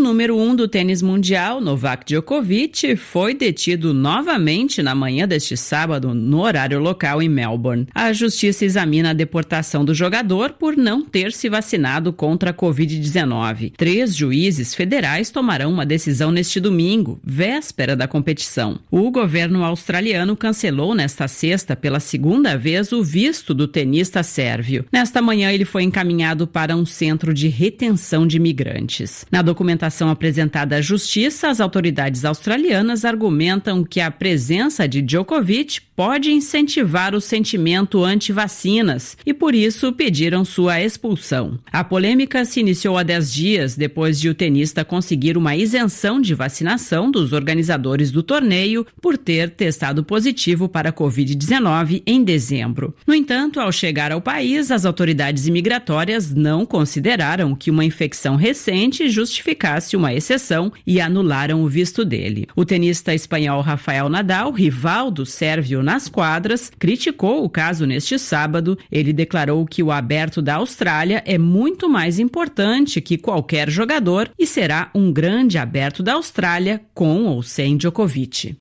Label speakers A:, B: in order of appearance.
A: número 1 do tênis mundial, Novak Djokovic, foi detido novamente na manhã deste sábado no horário local em Melbourne. A justiça examina a deportação do jogador por não ter se vacinado contra a Covid-19. 3 juízes federais tomarão uma decisão neste domingo, véspera da competição. O governo australiano cancelou nesta sexta pela segunda vez o visto do tenista sérvio. Nesta manhã ele foi encaminhado para um centro de retenção de imigrantes. Na documentação apresentada à justiça, as autoridades australianas argumentam que a presença de Djokovic pode incentivar o sentimento anti-vacinas e, por isso, pediram sua expulsão. A polêmica se iniciou há 10 dias, depois de o tenista conseguir uma isenção de vacinação dos organizadores do torneio por ter testado positivo para a Covid-19 em dezembro. No entanto, ao chegar ao país, as autoridades imigratórias não consideraram que uma infecção recente justificasse uma exceção e anularam o visto dele. O tenista espanhol Rafael Nadal, rival do sérvio nas quadras, criticou o caso neste sábado. Ele declarou que o Aberto da Austrália é muito mais importante que qualquer jogador e será um grande Aberto da Austrália com ou sem Djokovic.